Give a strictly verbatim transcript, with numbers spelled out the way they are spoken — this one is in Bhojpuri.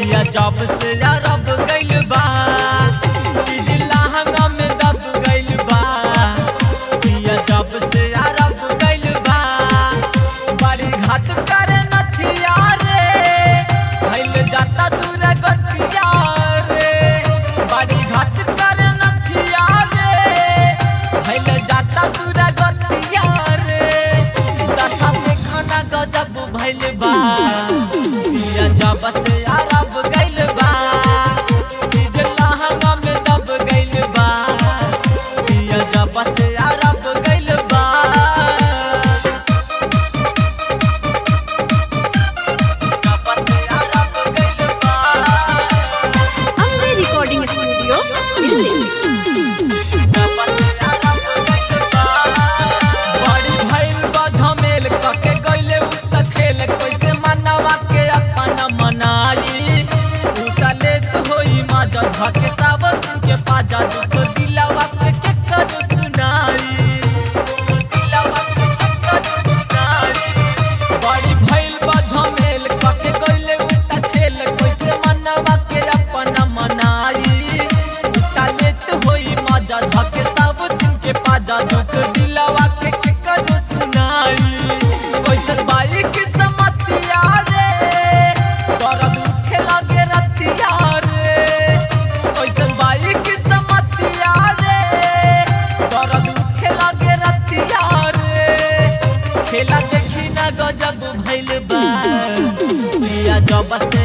पिया जब से अरब गइल बा चीज लहंगा में दब गइल बा पिया जब से अरब गइल बा बड़ी घाट करे नथिया रे भइल जाता दूर गतिया रे बड़ी घाट करे नथिया रे भइल जाता दूर गतिया रे दशा में खाना गजब भइल बा पिया जब से अरब गइल बा चीज लहंगा में दब गइल बा पिया जब से अरब गइल बा जब से अरब गइल बा अम्बे रिकॉर्डिंग स्टूडियो दिल्ली। जब से अरब गइल बा बड़ी भइल बा झमेल कके गइले उ त खेल कैसे मनवा के अपन मनाई उतले तो होई माजा धके सावन के पाजा दुख दिलवा के चक्कर सुनाई दिलवा के चक्कर सुनाई बड़ी भइल बा झमेल कके गइले उ त खेल कैसे मनवा के अपन मनाई उतले तो होई माजा धके सावन के पाजा दुख दिलवा के चक्कर सुनाई कैसे बाई की समतिया रे दर्द उठे लगे रतिया रे कैसे बाई की समतिया रे दर्द उठे लगे रतिया रे खेला देखी ना गजब भइल बा पिया जब से